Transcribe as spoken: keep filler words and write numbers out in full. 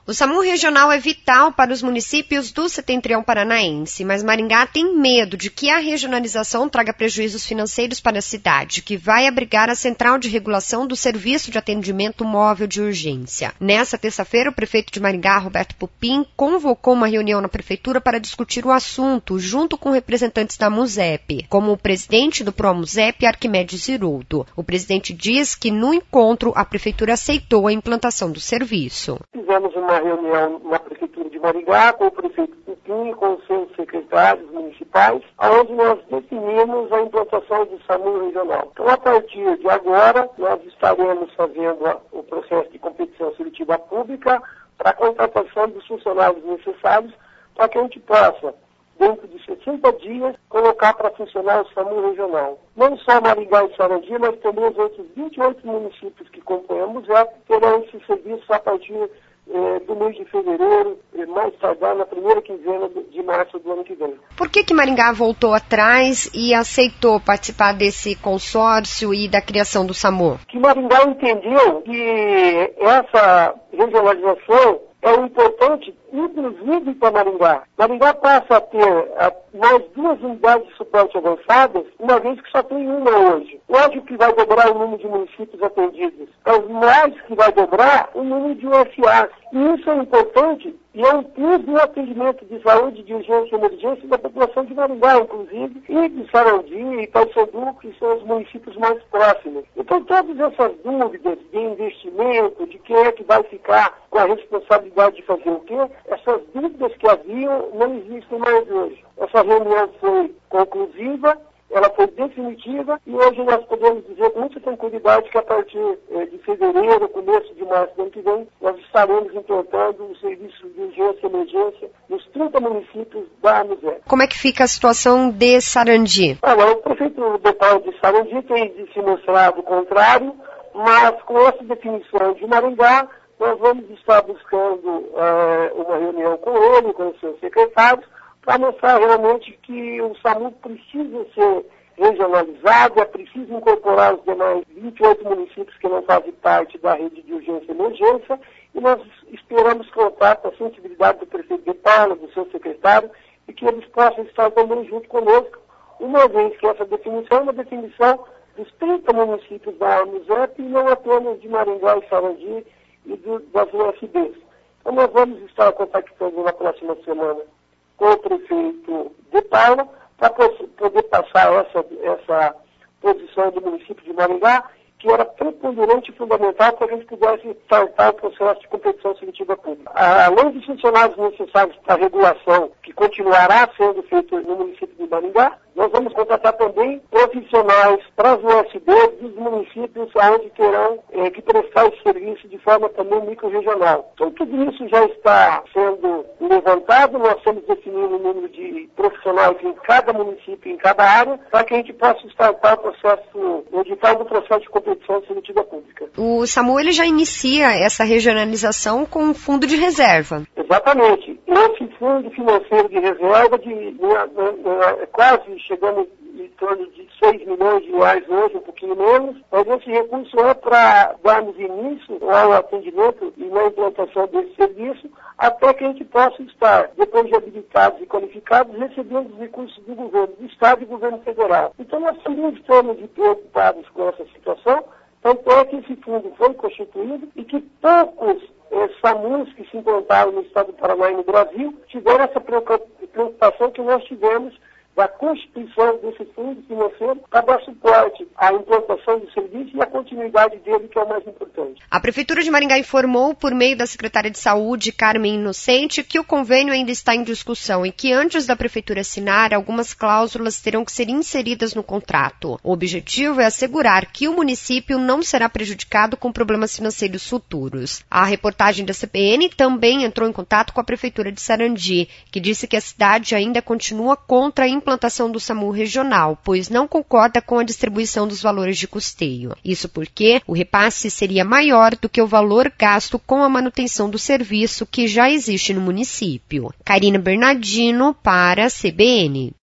O SAMU regional é vital para os municípios do setentrião paranaense, mas Maringá tem medo de que a regionalização traga prejuízos financeiros para a cidade, que vai abrigar a Central de Regulação do Serviço de Atendimento Móvel de Urgência. Nessa terça-feira, o prefeito de Maringá, Roberto Pupim, convocou uma reunião na prefeitura para discutir o assunto, junto com representantes da MUSEP, como o presidente do PROMUSEP, Arquimedes Ziroldo. O presidente diz que, no encontro, a prefeitura aceitou a implantação do serviço. Fizemos uma reunião na Prefeitura de Maringá com o prefeito Pupim, com os seus secretários municipais, onde nós definimos a implantação do SAMU regional. Então, a partir de agora, nós estaremos fazendo o processo de competição seletiva pública para a contratação dos funcionários necessários para que a gente possa, dentro de sessenta dias, colocar para funcionar o SAMU regional. Não só Maringá e Sarandi, mas também os outros vinte e oito municípios que compõem a MUSEP terão esse serviço a partir eh, do mês de fevereiro, mais tardar na primeira quinzena de março do ano que vem. Por que que Maringá voltou atrás e aceitou participar desse consórcio e da criação do SAMU? Que Maringá entendeu que essa regionalização é importante, inclusive para Maringá. Maringá passa a ter a, mais duas unidades de suporte avançadas, uma vez que só tem uma hoje. Lógico que vai dobrar o número de municípios atendidos, mas mais que vai dobrar o número de U S As. E isso é importante e é um plus no atendimento de saúde, de urgência e emergência da população de Maringá, inclusive, e de Sarandi e Itaiçandu, que são os municípios mais próximos. Então, todas essas dúvidas de investimento, de quem é que vai ficar com a responsabilidade de fazer o quê, essas dúvidas que haviam não existem mais hoje. Essa reunião foi conclusiva, ela foi definitiva e hoje nós podemos dizer com muita tranquilidade que a partir eh, de fevereiro, começo de março do ano que vem, nós estaremos implantando o serviço de urgência e emergência nos trinta municípios da MUSEP. Como é que fica a situação de Sarandi? Olha, o prefeito local de Sarandi tem se mostrado contrário, mas com essa definição de Maringá, nós vamos estar buscando eh, uma reunião com ele, com os seus secretários, para mostrar realmente que o SAMU precisa ser regionalizado, é preciso incorporar os demais vinte e oito municípios que não fazem parte da rede de urgência e emergência, e nós esperamos contar com a sensibilidade do prefeito de Paula, do seu secretário, e que eles possam estar também junto conosco, uma vez que essa definição é uma definição dos trinta municípios da MUSEP e não apenas de Maringá e Sarandi e do, das U S Bs. Então nós vamos estar contactando na próxima semana com o prefeito de Paula, para poder passar essa, essa posição do município de Maringá, que era preponderante e fundamental para que a gente pudesse startar o processo de competição seletiva pública. Além dos funcionários necessários para a regulação, que continuará sendo feito no município de Maringá, nós vamos contratar também profissionais para as U S Bs dos municípios onde terão eh, que prestar esse serviço de forma também micro-regional. Então tudo isso já está sendo levantado, nós estamos definindo o número de profissionais em cada município, em cada área, para que a gente possa startar o processo, o edital do processo de competição seletiva pública. O SAMU ele já inicia essa regionalização com um fundo de reserva. Exatamente. Esse fundo financeiro de reserva de, de, de, de, de quase chegando em torno de seis milhões de reais hoje, um pouquinho menos, mas esse recurso é para darmos início ao atendimento e na implantação desse serviço, até que a gente possa estar, depois de habilitados e qualificados, recebendo os recursos do governo, do Estado e do governo federal. Então nós também estamos preocupados com essa situação, tanto é que esse fundo foi constituído e que poucos eh, SAMUs que se implantaram no Estado do Paraná e no Brasil tiveram essa preocupação que nós tivemos da constituição desse fundo financeiro para dar suporte à implantação do serviço e à continuidade dele, que é o mais importante. A Prefeitura de Maringá informou, por meio da Secretária de Saúde, Carmen Inocente, que o convênio ainda está em discussão e que antes da Prefeitura assinar, algumas cláusulas terão que ser inseridas no contrato. O objetivo é assegurar que o município não será prejudicado com problemas financeiros futuros. A reportagem da C B N também entrou em contato com a Prefeitura de Sarandi, que disse que a cidade ainda continua contra a implantação do SAMU regional, pois não concorda com a distribuição dos valores de custeio. Isso porque o repasse seria maior do que o valor gasto com a manutenção do serviço que já existe no município. Karina Bernardino para a C B N.